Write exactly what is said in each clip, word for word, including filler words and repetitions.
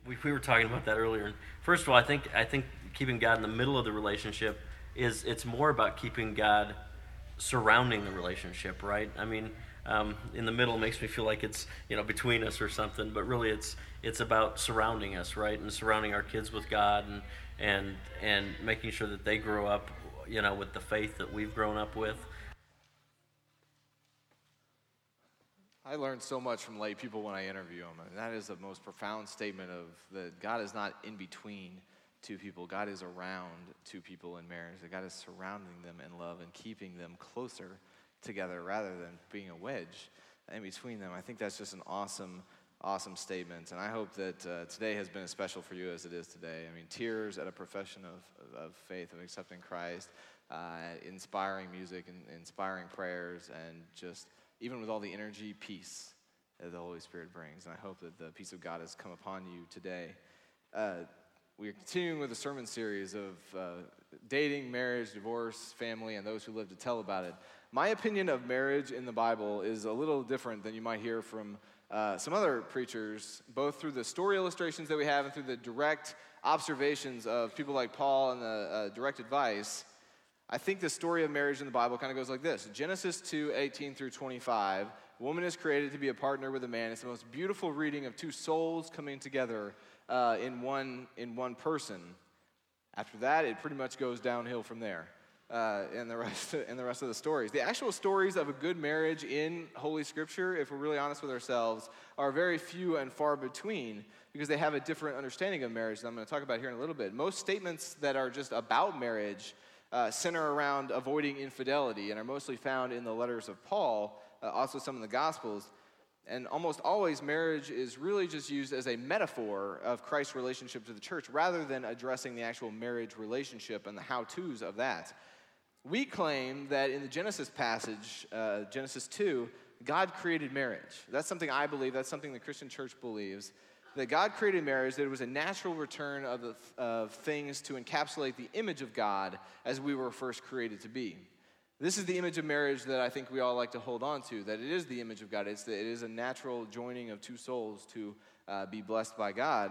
we, we were talking about that earlier. First of all, I think I think keeping God in the middle of the relationship is it's more about keeping God surrounding the relationship, right? I mean, um, in the middle makes me feel like it's you know between us or something, but really it's it's about surrounding us, right? And surrounding our kids with God and and and making sure that they grow up, you know, with the faith that we've grown up with. I learned so much from lay people when I interview them, and that is the most profound statement of that God is not in between two people. God is around two people in marriage. That God is surrounding them in love and keeping them closer together rather than being a wedge in between them. I think that's just an awesome, awesome statement, and I hope that uh, today has been as special for you as it is today. I mean, tears at a profession of, of, of faith, of accepting Christ, uh, inspiring music and inspiring prayers, and just even with all the energy, peace that the Holy Spirit brings. And I hope that the peace of God has come upon you today. Uh, we're continuing with a sermon series of uh, dating, marriage, divorce, family, and those who live to tell about it. My opinion of marriage in the Bible is a little different than you might hear from uh, some other preachers, both through the story illustrations that we have and through the direct observations of people like Paul and the uh, direct advice. I think the story of marriage in the Bible kind of goes like this. Genesis two, eighteen through twenty-five, woman is created to be a partner with a man. It's the most beautiful reading of two souls coming together uh, in one in one person. After that, it pretty much goes downhill from there uh, in the rest of, in the rest of the stories. The actual stories of a good marriage in Holy Scripture, if we're really honest with ourselves, are very few and far between because they have a different understanding of marriage that I'm going to talk about here in a little bit. Most statements that are just about marriage Uh, center around avoiding infidelity and are mostly found in the letters of Paul, uh, also some in the Gospels. And almost always marriage is really just used as a metaphor of Christ's relationship to the church rather than addressing the actual marriage relationship and the how-tos of that. We claim that in the Genesis passage, uh, Genesis two, God created marriage. That's something I believe, that's something the Christian church believes. That God created marriage, that it was a natural return of, the, of things to encapsulate the image of God as we were first created to be. This is the image of marriage that I think we all like to hold on to, that it is the image of God. It's the, it is a natural joining of two souls to uh, be blessed by God.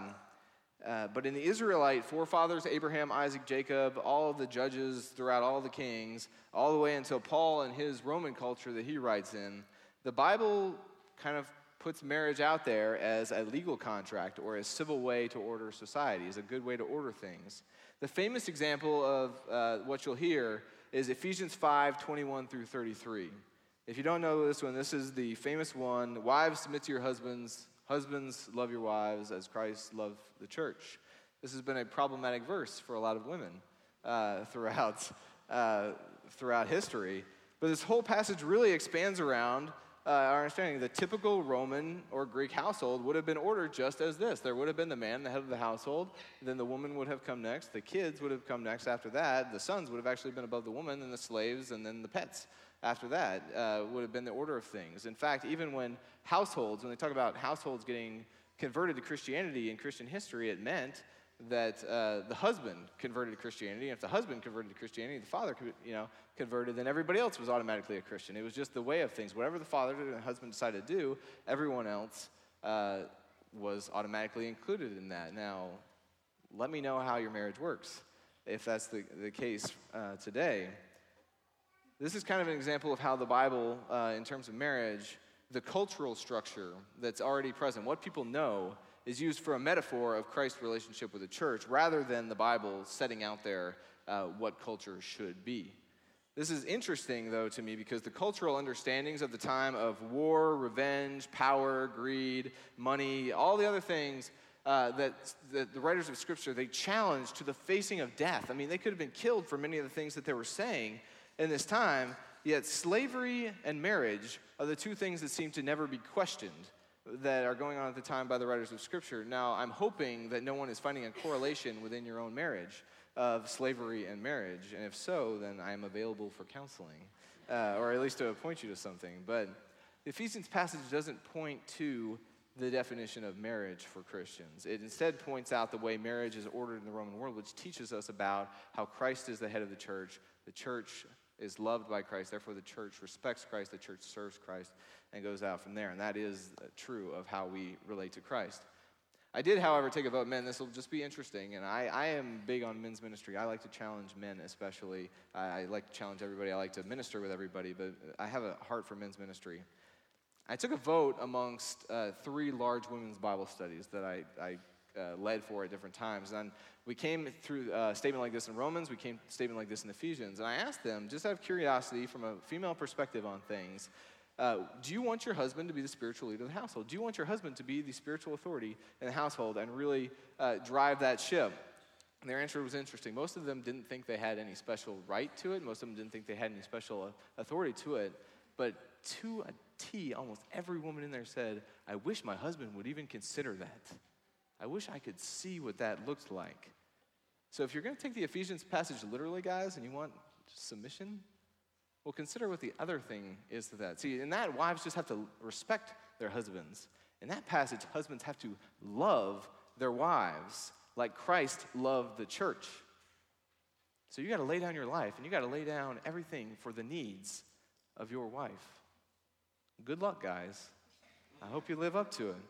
Uh, but in the Israelite forefathers, Abraham, Isaac, Jacob, all of the judges throughout all the kings, all the way until Paul and his Roman culture that he writes in, the Bible kind of puts marriage out there as a legal contract or a civil way to order society, as a good way to order things. The famous example of uh, what you'll hear is Ephesians five, twenty-one through thirty-three. If you don't know this one, this is the famous one. Wives, submit to your husbands. Husbands, love your wives as Christ loved the church. This has been a problematic verse for a lot of women uh, throughout, uh, throughout history. But this whole passage really expands around Uh, our understanding, the typical Roman or Greek household would have been ordered just as this. There would have been the man, the head of the household, then the woman would have come next, the kids would have come next after that, the sons would have actually been above the woman, and the slaves, and then the pets after that uh, would have been the order of things. In fact, even when households, when they talk about households getting converted to Christianity in Christian history, it meant that uh, the husband converted to Christianity, and if the husband converted to Christianity, the father, you know, converted, then everybody else was automatically a Christian. It was just the way of things. Whatever the father and the husband decided to do, everyone else uh, was automatically included in that. Now, let me know how your marriage works, if that's the, the case uh, today. This is kind of an example of how the Bible, uh, in terms of marriage, the cultural structure that's already present, what people know, is used for a metaphor of Christ's relationship with the church rather than the Bible setting out there uh, what culture should be. This is interesting, though, to me because the cultural understandings of the time of war, revenge, power, greed, money, all the other things uh, that, that the writers of Scripture, they challenged to the facing of death. I mean, they could have been killed for many of the things that they were saying in this time, yet slavery and marriage are the two things that seem to never be questioned that are going on at the time by the writers of Scripture. Now, I'm hoping that no one is finding a correlation within your own marriage of slavery and marriage, and if so, then I am available for counseling, uh, or at least to point you to something. But the Ephesians passage doesn't point to the definition of marriage for Christians. It instead points out the way marriage is ordered in the Roman world, which teaches us about how Christ is the head of the church. The church is loved by Christ, therefore the church respects Christ, the church serves Christ, and goes out from there. And that is true of how we relate to Christ. I did, however, take a vote. Men, this will just be interesting, and I, I am big on men's ministry. I like to challenge men especially. I, I like to challenge everybody. I like to minister with everybody, but I have a heart for men's ministry. I took a vote amongst uh, three large women's Bible studies that I, I uh, led for at different times. And we came through a statement like this in Romans. We came to a statement like this in Ephesians. And I asked them, just out of curiosity from a female perspective on things, Uh, do you want your husband to be the spiritual leader of the household? Do you want your husband to be the spiritual authority in the household and really uh, drive that ship? And their answer was interesting. Most of them didn't think they had any special right to it. Most of them didn't think they had any special authority to it. But to a T, almost every woman in there said, I wish my husband would even consider that. I wish I could see what that looked like. So if you're going to take the Ephesians passage literally, guys, and you want submission, well, consider what the other thing is to that. See, in that, wives just have to respect their husbands. In that passage, husbands have to love their wives like Christ loved the church. So you got to lay down your life, and you got to lay down everything for the needs of your wife. Good luck, guys. I hope you live up to it.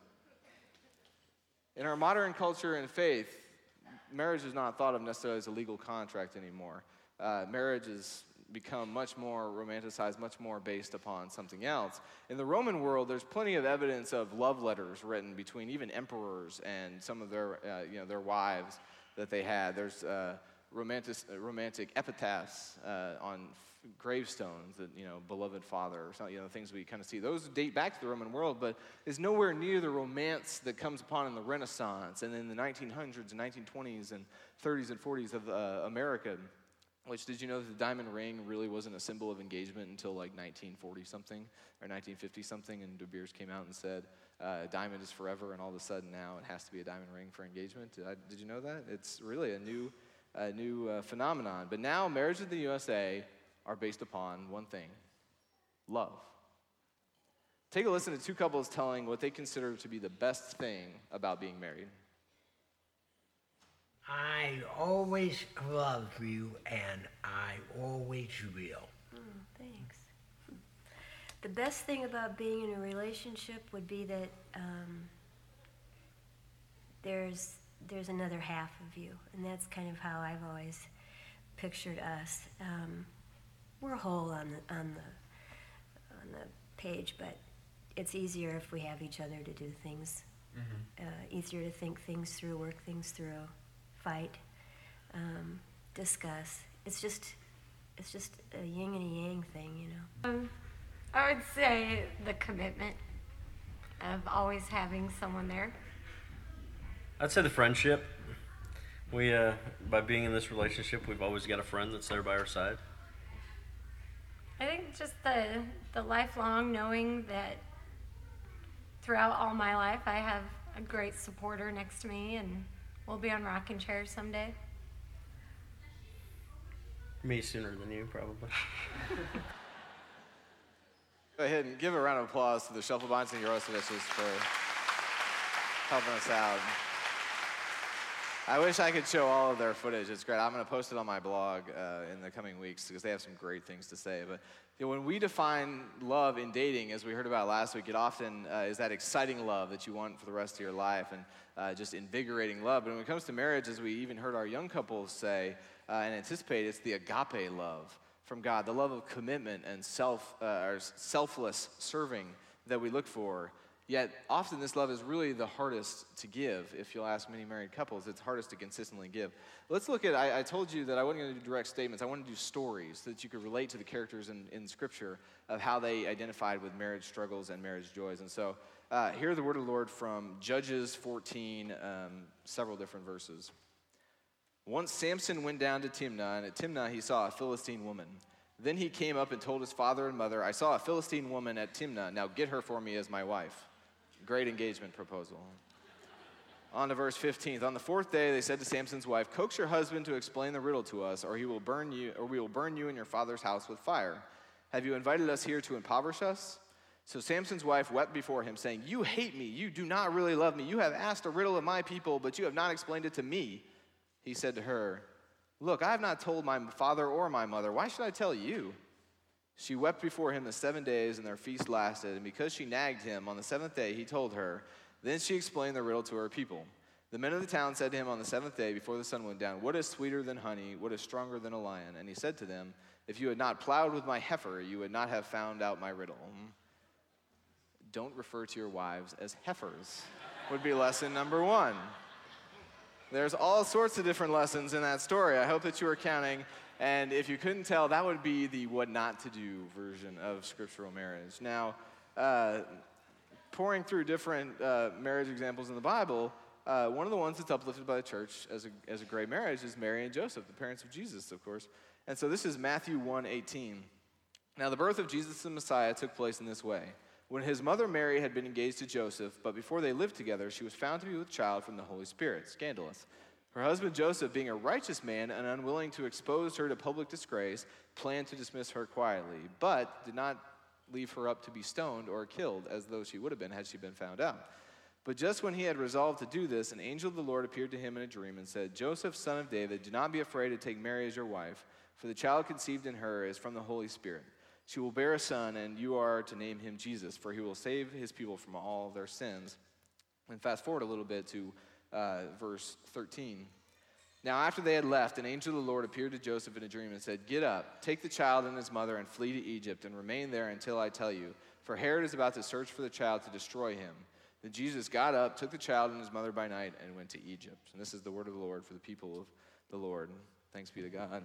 In our modern culture and faith, marriage is not thought of necessarily as a legal contract anymore. Uh, marriage is become much more romanticized, much more based upon something else. In the Roman world, there's plenty of evidence of love letters written between even emperors and some of their, uh, you know, their wives that they had. There's uh, romantic, romantic epitaphs uh, on f- gravestones that, you know, beloved father or something, you know, things we kind of see. Those date back to the Roman world, but is nowhere near the romance that comes upon in the Renaissance and in the nineteen hundreds and nineteen twenties and thirties and forties of uh, America. Which, did you know that the diamond ring really wasn't a symbol of engagement until like nineteen forty something or nineteen fifty something, and De Beers came out and said, uh, diamond is forever, and all of a sudden now it has to be a diamond ring for engagement. Did, I, did you know that? It's really a new, a new uh, phenomenon. But now marriages in the U S A are based upon one thing, love. Take a listen to two couples telling what they consider to be the best thing about being married. I always love you, and I always will. Mm, thanks. The best thing about being in a relationship would be that um, there's there's another half of you, and that's kind of how I've always pictured us. Um, we're whole on the on the on the page, but it's easier if we have each other to do things. Mm-hmm. Uh, easier to think things through, work things through. Fight, um, discuss. It's just, it's just a yin and a yang thing, you know. Um, I would say the commitment of always having someone there. I'd say the friendship. We, uh, by being in this relationship, we've always got a friend that's there by our side. I think just the the lifelong knowing that throughout all my life I have a great supporter next to me, and we'll be on rocking chairs someday. Me sooner than you, probably. Go ahead and give a round of applause to the Shufflebinds and Yarosevicius for helping us out. I wish I could show all of their footage. It's great. I'm going to post it on my blog uh, in the coming weeks because they have some great things to say. But you know, when we define love in dating, as we heard about last week, it often uh, is that exciting love that you want for the rest of your life and uh, just invigorating love. But when it comes to marriage, as we even heard our young couples say uh, and anticipate, it's the agape love from God, the love of commitment and self, uh, or selfless serving that we look for. Yet, often this love is really the hardest to give. If you'll ask many married couples, it's hardest to consistently give. Let's look at, I, I told you that I wasn't going to do direct statements. I wanted to do stories so that you could relate to the characters in, in Scripture of how they identified with marriage struggles and marriage joys. And so, uh, hear the word of the Lord from Judges fourteen, um, several different verses. Once Samson went down to Timnah, and at Timnah he saw a Philistine woman. Then he came up and told his father and mother, I saw a Philistine woman at Timnah. Now get her for me as my wife. Great engagement proposal. On to verse fifteen. On the fourth day, they said to Samson's wife, coax your husband to explain the riddle to us, or he will burn you, or we will burn you and your father's house with fire. Have you invited us here to impoverish us? So Samson's wife wept before him, saying, you hate me. You do not really love me. You have asked a riddle of my people, but you have not explained it to me. He said to her, look, I have not told my father or my mother. Why should I tell you? She wept before him the seven days, and their feast lasted. And because she nagged him, on the seventh day he told her, Then she explained the riddle to her people. The men of the town said to him on the seventh day before the sun went down, "What is sweeter than honey? What is stronger than a lion?" And he said to them, "If you had not plowed with my heifer, you would not have found out my riddle." Don't refer to your wives as heifers, would be lesson number one. There's all sorts of different lessons in that story. I hope that you were counting. And if you couldn't tell, that would be the what not to do version of scriptural marriage. Now, uh, pouring through different uh, marriage examples in the Bible, uh, one of the ones that's uplifted by the church as a, as a great marriage is Mary and Joseph, the parents of Jesus, of course. And so this is Matthew one eighteen. Now, the birth of Jesus the Messiah took place in this way. When his mother Mary had been engaged to Joseph, but before they lived together, she was found to be with child from the Holy Spirit. Scandalous. Her husband Joseph, being a righteous man and unwilling to expose her to public disgrace, planned to dismiss her quietly, but did not leave her up to be stoned or killed, as though she would have been had she been found out. But just when he had resolved to do this, an angel of the Lord appeared to him in a dream and said, "Joseph, son of David, do not be afraid to take Mary as your wife, for the child conceived in her is from the Holy Spirit. She will bear a son, and you are to name him Jesus, for he will save his people from all their sins." And fast forward a little bit to uh, verse thirteen. Now after they had left, an angel of the Lord appeared to Joseph in a dream and said, "Get up, take the child and his mother and flee to Egypt and remain there until I tell you, for Herod is about to search for the child to destroy him." Then Jesus got up, took the child and his mother by night, and went to Egypt. And this is the word of the Lord for the people of the Lord. Thanks be to God.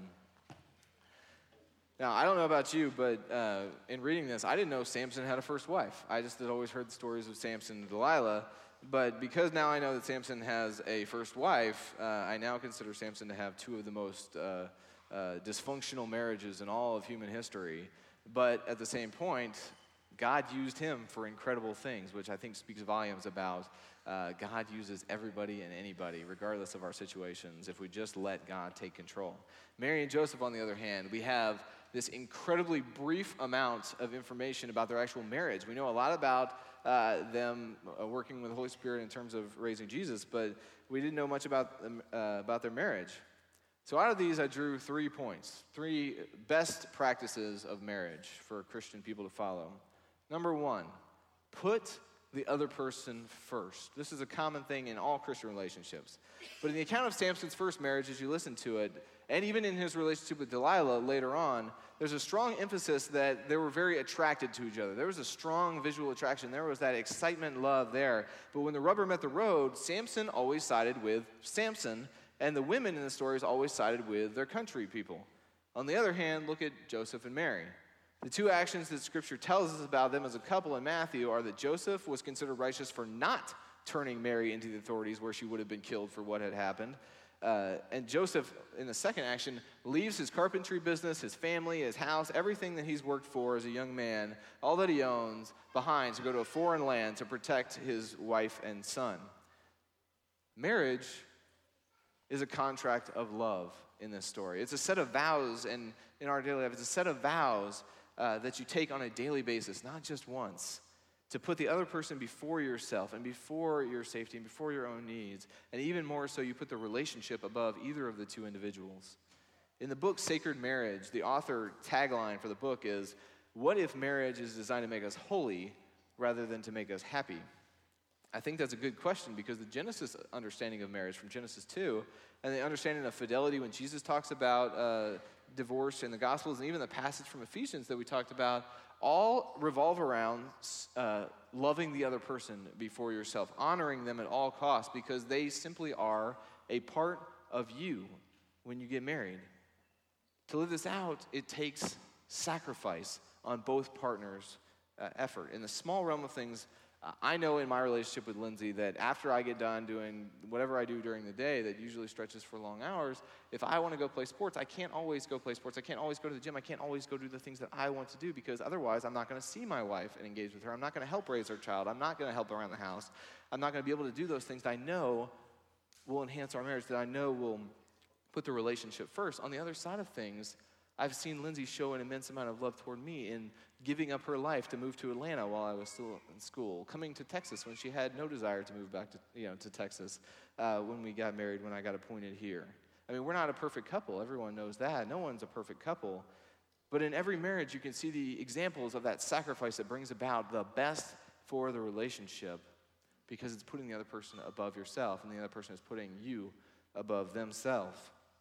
Now, I don't know about you, but uh, in reading this, I didn't know Samson had a first wife. I just had always heard the stories of Samson and Delilah. But because now I know that Samson has a first wife, uh, I now consider Samson to have two of the most uh, uh, dysfunctional marriages in all of human history. But at the same point, God used him for incredible things, which I think speaks volumes about uh, God uses everybody and anybody, regardless of our situations, if we just let God take control. Mary and Joseph, on the other hand, we have this incredibly brief amount of information about their actual marriage. We know a lot about uh, them uh, working with the Holy Spirit in terms of raising Jesus, but we didn't know much about them, uh, about their marriage. So out of these, I drew three points, three best practices of marriage for Christian people to follow. Number one, put the other person first. This is a common thing in all Christian relationships. But in the account of Samson's first marriage, as you listen to it, and even in his relationship with Delilah later on, there's a strong emphasis that they were very attracted to each other. There was a strong visual attraction. There was that excitement and love there. But when the rubber met the road, Samson always sided with Samson, and the women in the stories always sided with their country people. On the other hand, look at Joseph and Mary. The two actions that Scripture tells us about them as a couple in Matthew are that Joseph was considered righteous for not turning Mary into the authorities where she would have been killed for what had happened. Uh, and Joseph, in the second action, leaves his carpentry business, his family, his house, everything that he's worked for as a young man, all that he owns, behind to go to a foreign land to protect his wife and son. Marriage is a contract of love in this story. It's a set of vows, and in our daily life, it's a set of vows uh, that you take on a daily basis, not just once, to put the other person before yourself and before your safety and before your own needs. And even more so, you put the relationship above either of the two individuals. In the book Sacred Marriage, the author tagline for the book is, "What if marriage is designed to make us holy rather than to make us happy?" I think that's a good question because the Genesis understanding of marriage from Genesis two and the understanding of fidelity when Jesus talks about uh, divorce in the Gospels and even the passage from Ephesians that we talked about all revolve around uh, loving the other person before yourself, honoring them at all costs because they simply are a part of you when you get married. To live this out, it takes sacrifice on both partners' uh, effort. In the small realm of things, uh, I know in my relationship with Lindsay that after I get done doing whatever I do during the day that usually stretches for long hours, if I want to go play sports, I can't always go play sports. I can't always go to the gym. I can't always go do the things that I want to do because otherwise I'm not going to see my wife and engage with her. I'm not going to help raise her child. I'm not going to help around the house. I'm not going to be able to do those things that I know will enhance our marriage, that I know will put the relationship first. On the other side of things, I've seen Lindsay show an immense amount of love toward me in giving up her life to move to Atlanta while I was still in school, coming to Texas when she had no desire to move back to, you know, to Texas uh, when we got married, when I got appointed here. I mean, we're not a perfect couple. Everyone knows that. No one's a perfect couple. But in every marriage, you can see the examples of that sacrifice that brings about the best for the relationship. because it's putting the other person above yourself, and the other person is putting you above themselves.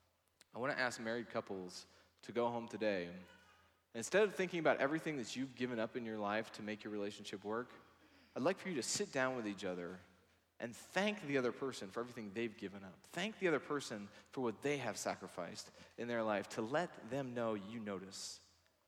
I want to ask married couples to go home today. Instead of thinking about everything that you've given up in your life to make your relationship work, I'd like for you to sit down with each other and thank the other person for everything they've given up. Thank the other person for what they have sacrificed in their life, to let them know you notice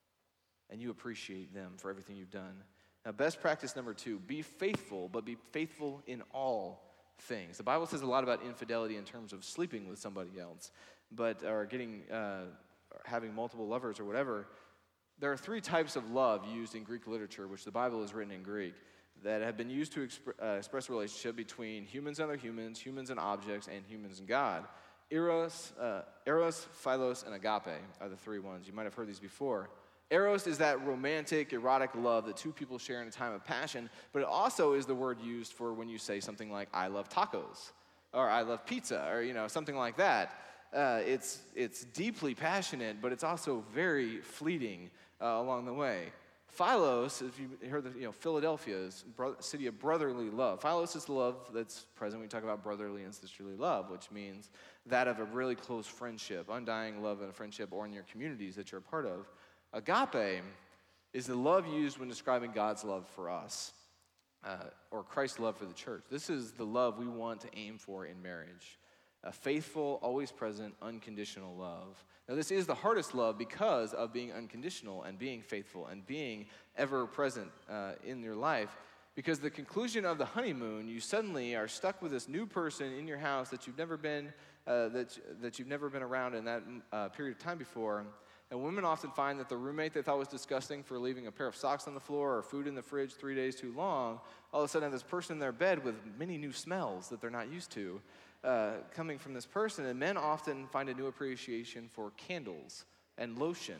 and you appreciate them for everything you've done. Now, best practice number two, be faithful, but be faithful in all things. The Bible says a lot about infidelity in terms of sleeping with somebody else, but or getting, uh, having multiple lovers or whatever. There are three types of love used in Greek literature, which the Bible is written in Greek, that have been used to exp- uh, express a relationship between humans and other humans, humans and objects, and humans and God. Eros, uh, Eros, Philos, and Agape are the three ones. You might have heard these before. Eros is that romantic, erotic love that two people share in a time of passion, but it also is the word used for when you say something like, I love tacos, or I love pizza, or you know, something like that. Uh, it's, it's deeply passionate, but it's also very fleeting uh, along the way. Philos, if you heard the, you know, Philadelphia is bro- city of brotherly love. Philos is the love that's present when we talk about brotherly and sisterly love, which means that of a really close friendship, undying love and a friendship, or in your communities that you're a part of. Agape is the love used when describing God's love for us, uh, or Christ's love for the church. This is the love we want to aim for in marriage. A faithful, always present, unconditional love. Now, this is the hardest love because of being unconditional and being faithful and being ever present uh, in your life. Because the conclusion of the honeymoon, you suddenly are stuck with this new person in your house that you've never been, uh, that that you've never been around in that uh, period of time before. And women often find that the roommate they thought was disgusting for leaving a pair of socks on the floor or food in the fridge three days too long, all of a sudden have this person in their bed with many new smells that they're not used to uh, coming from this person. And men often find a new appreciation for candles and lotion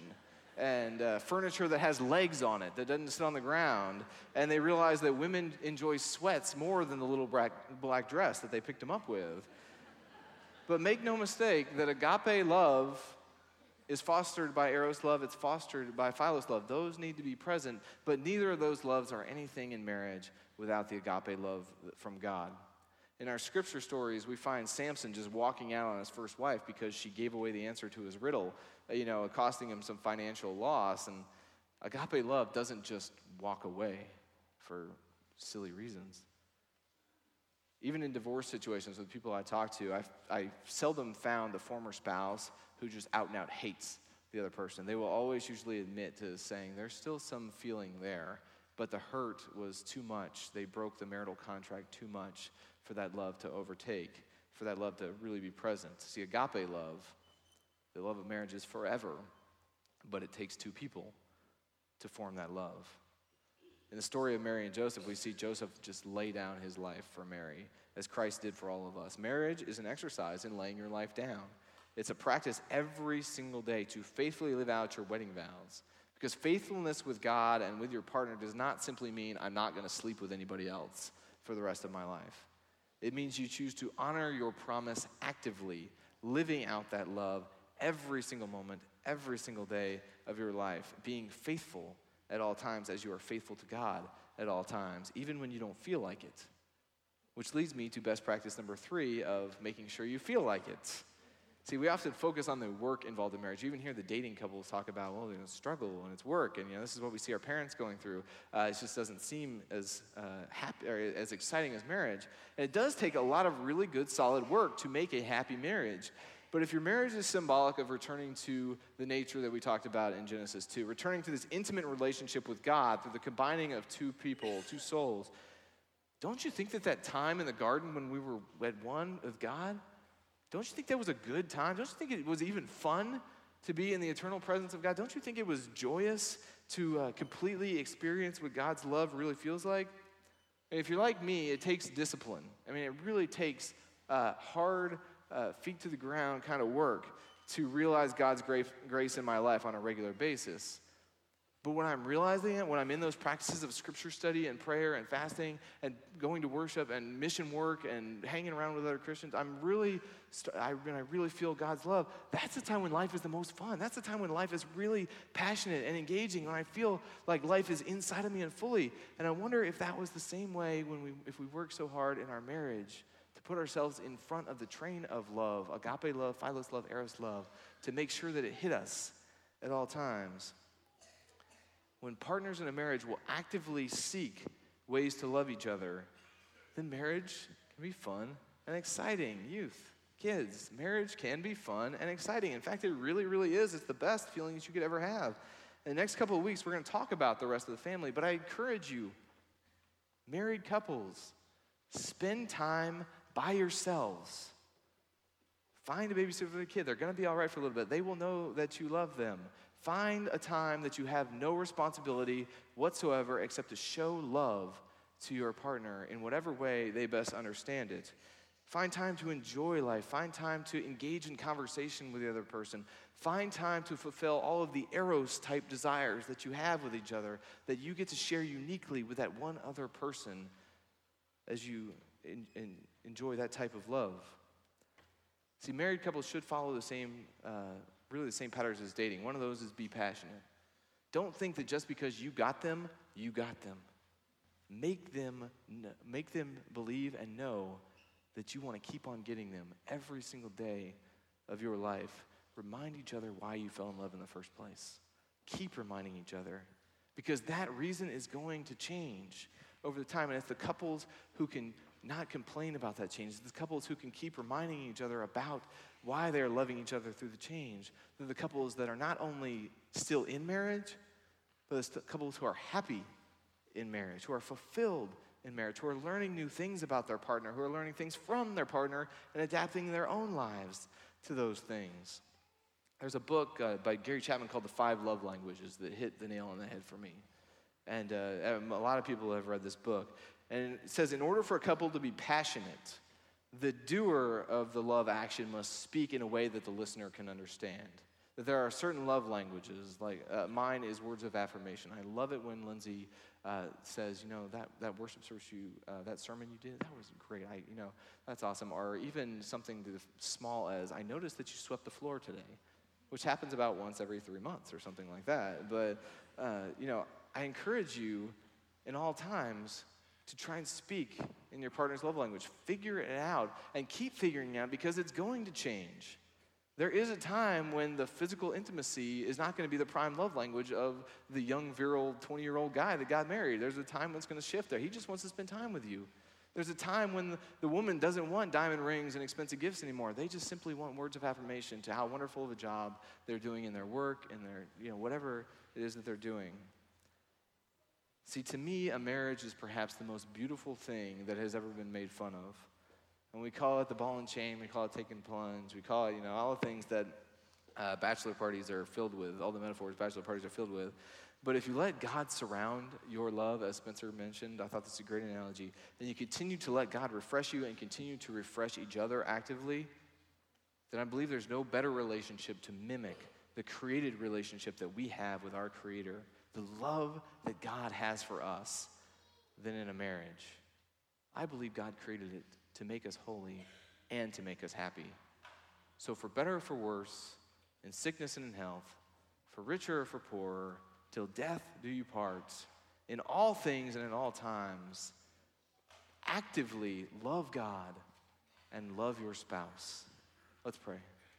and uh, furniture that has legs on it, that doesn't sit on the ground. And they realize that women enjoy sweats more than the little black, black dress that they picked them up with. But make no mistake that agape love is fostered by Eros love, it's fostered by Philos love. Those need to be present, but neither of those loves are anything in marriage without the agape love from God. In our scripture stories, we find Samson just walking out on his first wife because she gave away the answer to his riddle, you know, costing him some financial loss. And agape love doesn't just walk away for silly reasons. Even in divorce situations with people I talk to, I've, I seldom found the former spouse who just out and out hates the other person. They will always usually admit to saying there's still some feeling there, but the hurt was too much. They broke the marital contract too much for that love to overtake, for that love to really be present. See, agape love, the love of marriage is forever, but it takes two people to form that love. In the story of Mary and Joseph, we see Joseph just lay down his life for Mary, as Christ did for all of us. Marriage is an exercise in laying your life down. It's a practice every single day to faithfully live out your wedding vows. Because faithfulness with God and with your partner does not simply mean I'm not going to sleep with anybody else for the rest of my life. It means you choose to honor your promise actively, living out that love every single moment, every single day of your life, being faithful at all times as you are faithful to God at all times, even when you don't feel like it. Which leads me to best practice number three of making sure you feel like it. See, we often focus on the work involved in marriage. You even hear the dating couples talk about, well, you know, struggle and it's work, and you know, this is what we see our parents going through. Uh, it just doesn't seem as uh, happy or as exciting as marriage. And it does take a lot of really good, solid work to make a happy marriage. But if your marriage is symbolic of returning to the nature that we talked about in Genesis two, returning to this intimate relationship with God through the combining of two people, two souls, don't you think that that time in the garden when we were at one with God, don't you think that was a good time? Don't you think it was even fun to be in the eternal presence of God? Don't you think it was joyous to uh, completely experience what God's love really feels like? And if you're like me, it takes discipline. I mean, it really takes uh, hard, uh, feet to the ground kind of work to realize God's grace, grace in my life on a regular basis. But when I'm realizing it, when I'm in those practices of scripture study and prayer and fasting and going to worship and mission work and hanging around with other Christians, I'm really, st- I, when I really feel God's love, that's the time when life is the most fun. That's the time when life is really passionate and engaging, when I feel like life is inside of me and fully. And I wonder if that was the same way when we, if we work so hard in our marriage to put ourselves in front of the train of love, agape love, philos love, eros love, to make sure that it hit us at all times. When partners in a marriage will actively seek ways to love each other, then marriage can be fun and exciting. Youth, kids, marriage can be fun and exciting. In fact, it really, really is. It's the best feelings you could ever have. In the next couple of weeks, we're going to talk about the rest of the family, but I encourage you, married couples, spend time by yourselves. Find a babysitter for the kid. They're going to be all right for a little bit. They will know that you love them. Find a time that you have no responsibility whatsoever except to show love to your partner in whatever way they best understand it. Find time to enjoy life. Find time to engage in conversation with the other person. Find time to fulfill all of the eros-type desires that you have with each other that you get to share uniquely with that one other person as you in, in, enjoy that type of love. See, married couples should follow the same uh, really the same patterns as dating. One of those is be passionate. Don't think that just because you got them, you got them. Make them, make them believe and know that you want to keep on getting them every single day of your life. Remind each other why you fell in love in the first place. Keep reminding each other, because that reason is going to change over the time. And it's the couples who can not complain about that change. It's the couples who can keep reminding each other about why they're loving each other through the change. They're the couples that are not only still in marriage, but it's the couples who are happy in marriage, who are fulfilled in marriage, who are learning new things about their partner, who are learning things from their partner and adapting their own lives to those things. There's a book uh, by Gary Chapman called The Five Love Languages that hit the nail on the head for me. And uh, a lot of people have read this book. And it says, in order for a couple to be passionate, the doer of the love action must speak in a way that the listener can understand. That there are certain love languages, like uh, mine is words of affirmation. I love it when Lindsay uh, says, you know, that, that worship service you, uh, that sermon you did, that was great. I, you know, that's awesome. Or even something as small as, I noticed that you swept the floor today, which happens about once every three months or something like that. But, uh, you know, I encourage you in all times to try and speak in your partner's love language. Figure it out and keep figuring it out, because it's going to change. There is a time when the physical intimacy is not going to be the prime love language of the young, virile, twenty-year-old guy that got married. There's a time when it's going to shift there. He just wants to spend time with you. There's a time when the, the woman doesn't want diamond rings and expensive gifts anymore. They just simply want words of affirmation to how wonderful of a job they're doing in their work and their, you know, whatever it is that they're doing. See, to me, a marriage is perhaps the most beautiful thing that has ever been made fun of. And we call it the ball and chain, we call it taking plunge, we call it, you know, all the things that uh, bachelor parties are filled with, all the metaphors bachelor parties are filled with. But if you let God surround your love, as Spencer mentioned, I thought this is a great analogy, then you continue to let God refresh you and continue to refresh each other actively, then I believe there's no better relationship to mimic the created relationship that we have with our Creator, the love that God has for us, than in a marriage. I believe God created it to make us holy and to make us happy. So for better or for worse, in sickness and in health, for richer or for poorer, till death do you part, in all things and in all times, actively love God and love your spouse. Let's pray.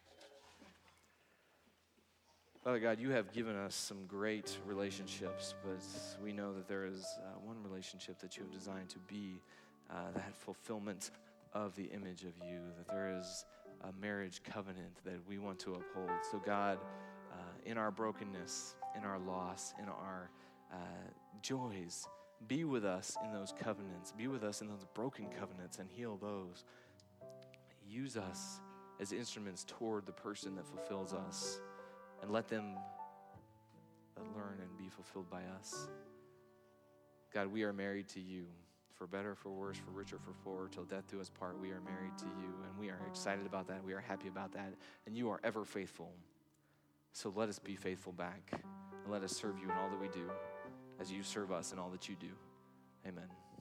Father God, you have given us some great relationships, but we know that there is uh, one relationship that you have designed to be uh, that fulfillment of the image of you, that there is a marriage covenant that we want to uphold. So God, uh, in our brokenness, in our loss, in our uh, joys, be with us in those covenants. Be with us in those broken covenants and heal those. Use us as instruments toward the person that fulfills us, and let them learn and be fulfilled by us. God, we are married to you. For better, for worse, for richer, for poorer, till death do us part, we are married to you, and we are excited about that. We are happy about that, and you are ever faithful. So let us be faithful back. and let us serve you in all that we do as you serve us in all that you do. Amen.